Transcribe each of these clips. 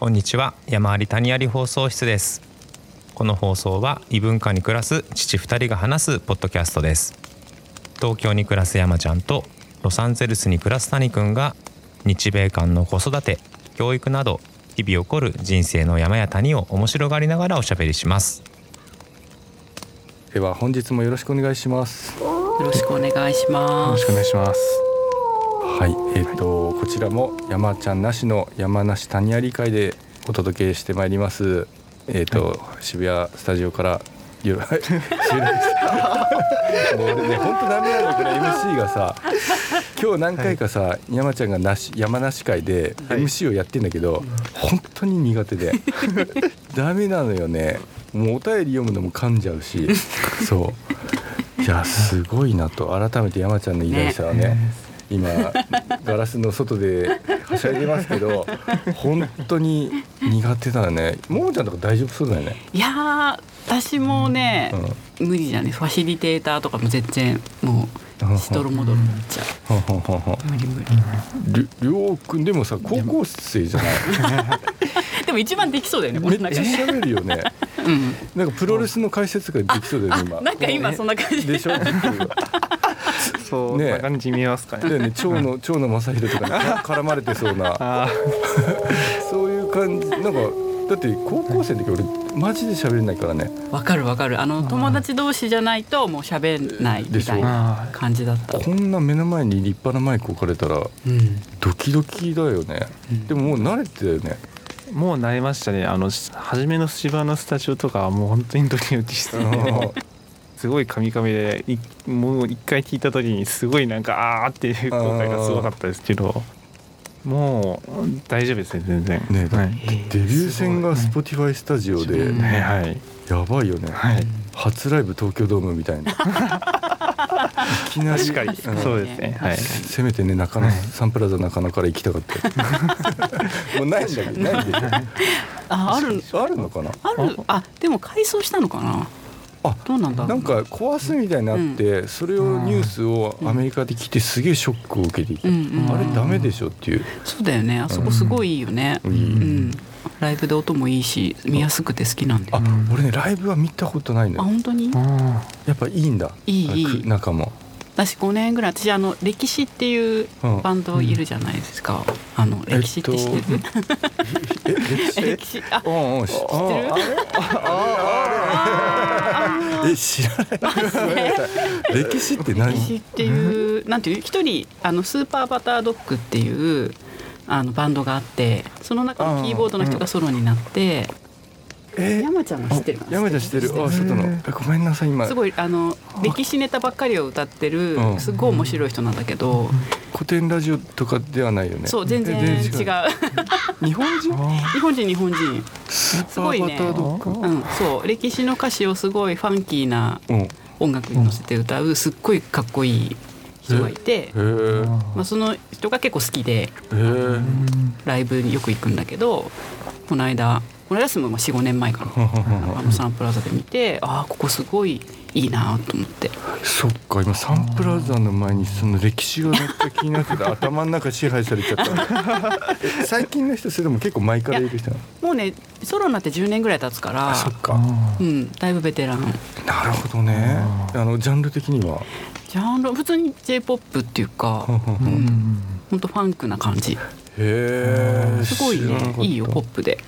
こんにちは、山あり谷あり放送室です。この放送は異文化に暮らす父2人が話すポッドキャストです。東京に暮らす山ちゃんとロサンゼルスに暮らす谷くんが日米間の子育て、教育など日々起こる人生の山や谷を面白がりながらおしゃべりします。 では本日もよろしくお願いします。 よろしくお願いします。 よろしくお願いします。 はい、こちらも山ちゃんなしの山梨谷あり会でお届けしてまいります。渋谷スタジオから収録してもう俺ね本当ダメなんだこれ MC がさ今日何回かさ、山ちゃんが山梨会で MC をやってんだけど、本当に苦手でダメなのよね。もうお便り読むのも噛んじゃうしそういやすごいなと改めて山ちゃんの偉大さはね今ガラスの外ではしゃいでますけど本当に苦手だよね。ももちゃんとか大丈夫そうだよね。 いや私もね、無理じゃね。ファシリテーターとかも全然もうしどろもどろになっちゃう。無理。 りょうくんでもさ高校生じゃないでも一番できそうだよね。 めっちゃ喋るよね、なんかプロレスの解説ができそうだよね今。 なんか今そんな感じでしょそう、ね、感じ見えますかね。 でね長野正弘とかに絡まれてそうなそういう感じ。なんかだって高校生の時俺マジで喋れないからね。 わかる友達同士じゃないともう喋んないみたいな感じだった。 こんな目の前に立派なマイク置かれたらドキドキだよね、でももう慣れてたよね。 もう慣れましたね。初めの芝のスタジオとかはもう本当にドキドキしてすごいカミカミでもう一回聞いた時にすごいなんかっていう後悔がすごかったですけど、もう大丈夫ですね全然ね。デビュー戦が Spotify スタジオで、やばいよね、初ライブ東京ドームみたいな。いきなり確かに、そうですね、 せめてね中野、サンプラザ中野から行きたかったもうないんだけどないんでしょ。あるのかな。 でも改装したのかな。どうなんだろう。 なんか壊すみたいになって、それをニュースをアメリカで聞いてすげえショックを受けていた、あれダメでしょっていう。 そうだよね。あそこすごいいいよね、ライブで音もいいし見やすくて好きなんだよ。 俺ねライブは見たことないのよ。 本当に。 やっぱいいんだ。 いい中も。 私5年ぐらい私歴史っていうバンドいるじゃないですか。歴史って知ってる？歴史知ってる？ 知らない。歴史って何？ 歴史っていうなんていう一人スーパーバタードッグっていうバンドがあって、その中のキーボードの人がソロになって。山ちゃんも知ってるかな。 山ちゃん知ってる。外のごめんなさい今。 すごい歴史ネタばっかりを歌ってるすごい面白い人なんだけど。 古典ラジオとかではないよね。 そう全然違う。 日本人。 すごいね。そう歴史の歌詞をすごいファンキーな音楽に乗せて歌うすっごいかっこいい人がいて、その人が結構好きでライブによく行くんだけど、この間も 4,5 年前かなサンプラザで見て、ここすごいいいなと思って。そっか、今サンプラザの前にその歴史がめっちゃ気になってた頭の中支配されちゃった最近の人それでも結構前からいる人なの？ もうねソロになって10年ぐらい経つから。 そっか、 だいぶベテラン。 なるほどね。ジャンル的には普通に J-POP っていうかほんとファンクな感じ。すごいねいいよポップで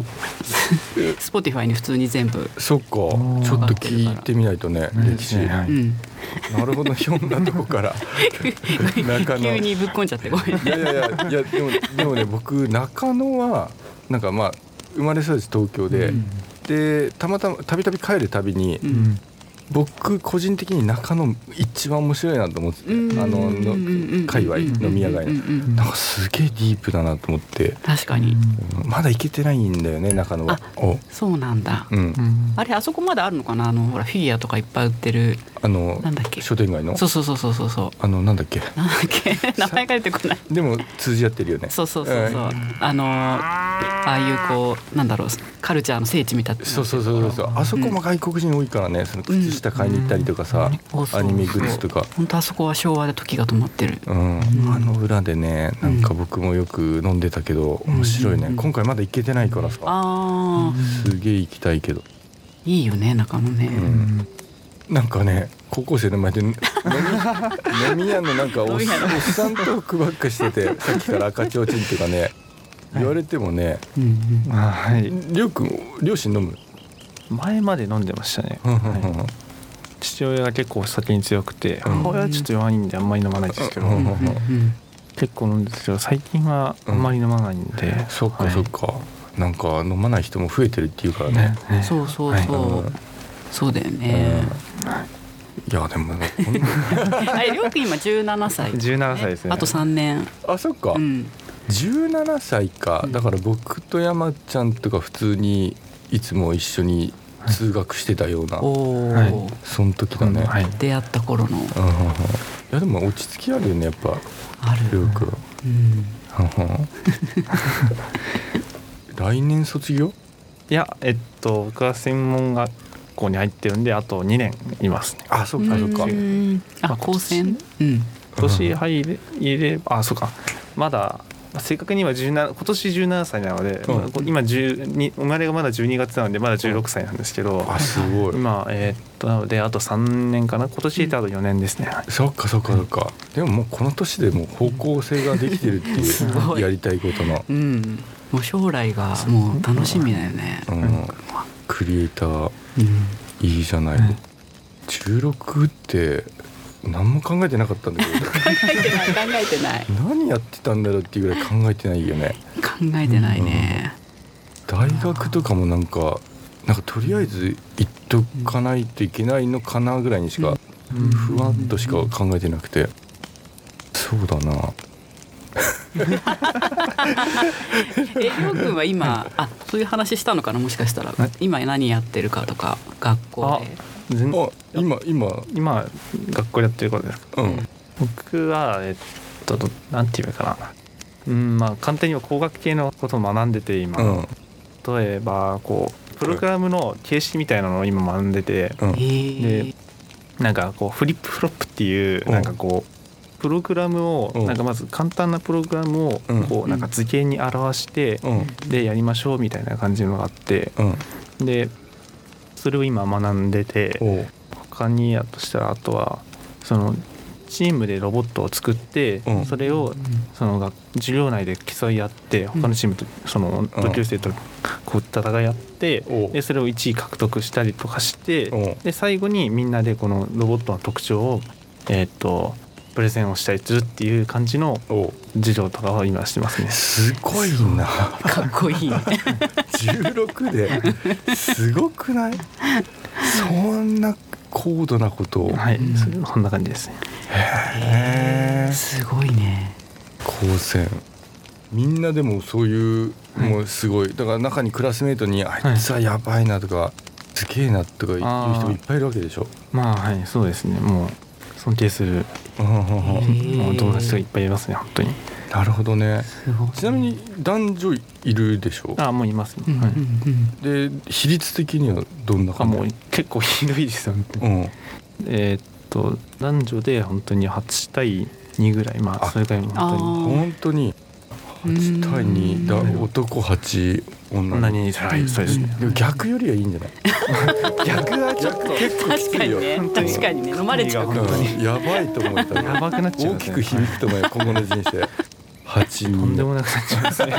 Spotify に普通に全部。 そっか、ちょっと聞いてみないとね歴史。なるほど、読んだとこから急にぶっこんじゃってごめん。 いやでもね僕中野はなんか生まれ育ち東京で、でたまたまたびたび帰るたびに、僕個人的に中野一番面白いなと思ってて、界隈飲み屋街のなんかすげえディープだなと思って。 確かにまだ行けてないんだよね中野は。 そうなんだ、あそこまだあるのかな。ほらフィギュアとかいっぱい売ってるなんだっけ、 商店街の。 そうなんだっけ名前が出てこない。 でも通じ合ってるよね。 そうああいうこうなんだろうカルチャーの聖地みたいな。 そうあそこも外国人多いからね。その靴下買いに行ったりとかさ、アニメグッズとか。 本当あそこは昭和で時が止まってる。 あの裏でね、なんか僕もよく飲んでたけど面白いね。今回まだ行けてないからさ、すげえ行きたいけど。 いいよね中野ね。 なんかね、高校生の前で飲み屋のなんかおっさんトークばっかしてて、さっきから赤ちょうちんっていうかね、言われてもね。 はい。 りょうくん、両親飲む？ 前まで飲んでましたね。父親が結構酒に強くて、母親はちょっと弱いんであんまり飲まないですけど、結構飲んでたけど最近はあんまり飲まないんで。 そっかそっか。なんか飲まない人も増えてるっていうからね。 そうそうそう。そうだよね。 いやでもね、 りょうくん今17歳。 17歳ですね。 あと3年。 あ、そっか。17歳か。だから僕と山ちゃんとか普通にいつも一緒に通学してたような、その時だね。 出会った頃の。いやでも落ち着きあるよね、やっぱ。 ある。 りょうくん。来年卒業？ いや、僕は専門学校に入ってるんであと2年いますね。 あ、そっかそっか。 高専？ 今年入れば、そうか。まだ正確には今年17歳なので、今生まれがまだ12月なのでまだ16歳なんですけど、 すごい。 今なのであと3年かな。今年であと4年ですね。 そっかそっかそっか。でももうこの年でもう方向性ができてるっていうやりたいことの。 もう将来がもう楽しみだよね。 クリエイターいいじゃない。16って何も考えてなかったんだけど。考えてない。 何やってたんだろうっていうぐらい考えてないよね。 考えてないね。 大学とかもなんかとりあえず行っとかないといけないのかなぐらいにしか、ふわっとしか考えてなくて。そうだな。 りょうくんは今そういう話したのかな、もしかしたら。今何やってるかとか学校で。 今学校やってることですか。僕はなんていうかな、簡単には工学系のことを学んでて今、例えばプログラムの形式みたいなのを今学んでて、でなんかフリップフロップっていうなんかプログラムをなんかまず簡単なプログラムをなんか図形に表してでやりましょうみたいな感じのがあって、でそれを今学んでて、他にやとしたらあとはそのチームでロボットを作って、それをその授業内で競い合って他のチームとその同級生と戦い合って、でそれを1位獲得したりとかして、で最後にみんなでこのロボットの特徴をプレゼンをしたりするっていう感じの授業とかを今してますね。 すごいな。 かっこいいね。 16ですごくない？そんな高度なことを。 そんな感じですね。 すごいね。 高専。みんなでもそういうもうすごい。だから中にクラスメートにあいつはやばいなとかすげえなとか言う人もいっぱいいるわけでしょ。 そうですね。もう尊敬する友達がいっぱいいますね、本当に。 なるほどね。ちなみに男女いるでしょ。 もういますね。 で比率的にはどんな感じ？ もう結構ひどいですよね。男女で本当に8対2ぐらい、それぐらい本当に8対2だ。男8女 2。そうですね。 でも逆よりはいいんじゃない？逆はちょっと結構きついよ。 確かにね、飲まれちゃう。 やばいと思ったらやばくなっちゃう。 大きく響くと思うよ、今後の人生。8人とんでもなくなっちゃいますね。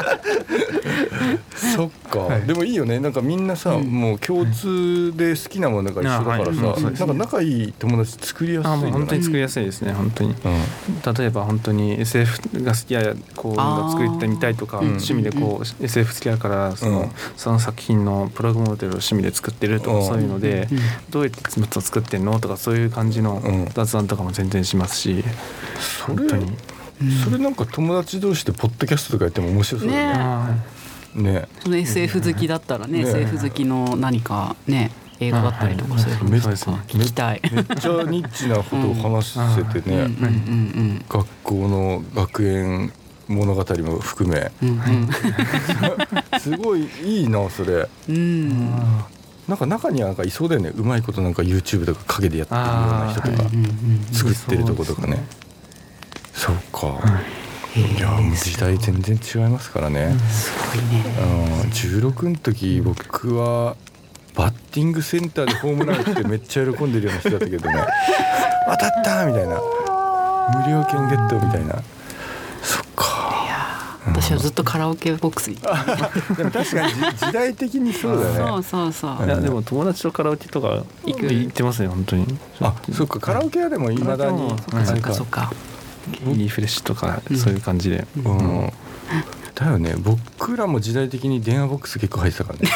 そっか、でもいいよね。なんかみんなさ、もう共通で好きなものが一緒だからさ、なんか仲いい友達作りやすい。 もう本当に作りやすいですね、本当に。例えば本当に SF が好きや作ってみたいとか、趣味でSF 好きだからその作品のプログモデルを趣味で作ってるとか、そういうのでどうやって作ってんのとか、そういう感じの雑談とかも全然しますし、本当に。 それなんか友達同士でポッドキャストとかやっても面白そうだね。 その SF 好きだったらね、SF 好きの何かね、映画だったりとかそういうの聞きたい。 めっちゃニッチなことを話せてね、学校の学園物語も含め、すごいいいなそれ。 なんか中にはなんかいそうだよね、うまいことなんか YouTube とか陰でやってるような人とか作ってるとことかね。そうか、いやもう時代全然違いますからね。 すごいね。 16の時僕はバッティングセンターでホームラン打ってめっちゃ喜んでるような人だったけどね当たったみたいな、無料券ゲットみたいな。そっか。 いや私はずっとカラオケボックス行ってでも確かに時代的にそうだよね。 そういやでも友達とカラオケとか行ってますね本当に。 あ、そっか、カラオケはでもいまだにそっかリフレッシュとかそういう感じで、 だよね。僕らも時代的に電話ボックス結構入ってたからね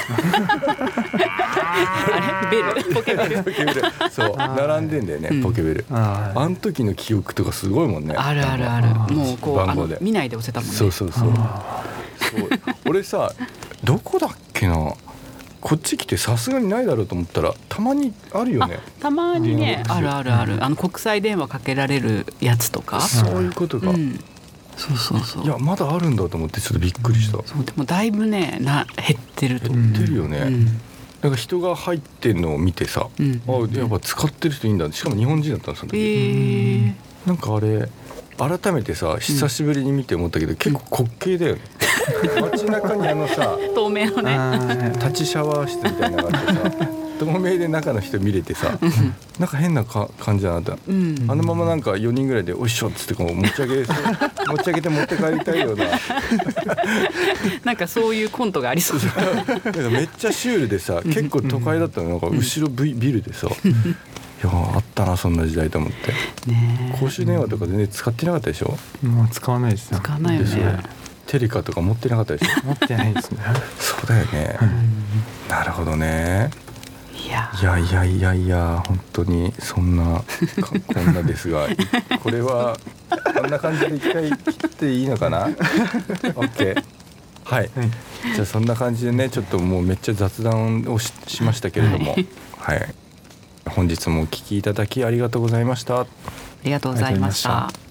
あれベルポケベルポケベルそう並んでんだよね、ポケベル。あの時の記憶とかすごいもんね。 あるもうこう見ないで押せたもんね。 そう俺さどこだっけな、こっち来てさすがにないだろうと思ったらたまにあるよね。 たまにね、ある国際電話かけられるやつとか。 そういうことか、 そういやまだあるんだと思ってちょっとびっくりした。 そうでもだいぶね減ってると思う。 減ってるよね、なんか人が入ってんのを見てさ、あやっぱ使ってる人いいんだ。しかも日本人だったんですよ、なんかあれ改めてさ久しぶりに見て思ったけど、結構滑稽だよね街中にさ透明のね立ちシャワー室みたいなのがあってさ透明で中の人見れてさなんか変な感じだなと、あのままなんか4人ぐらいでおいしょっつってこう持ち上げて持って帰りたいようななんかそういうコントがありそうだめっちゃシュールでさ、結構都会だったの。なんか後ろビルでさいやあったなそんな時代と思って。公衆電話とか全然使ってなかったでしょ。 もう使わないですよ。 使わないよね。 テレカとか持ってなかったでしょ。 持ってないですねそうだよね、なるほどね。いや本当にそんなこんなですがこれはこんな感じで一回切っていいのかなOK はい、じゃあそんな感じでね、ちょっともうめっちゃ雑談を しましたけれども、はい、本日もお聞きいただきありがとうございました。 ありがとうございました。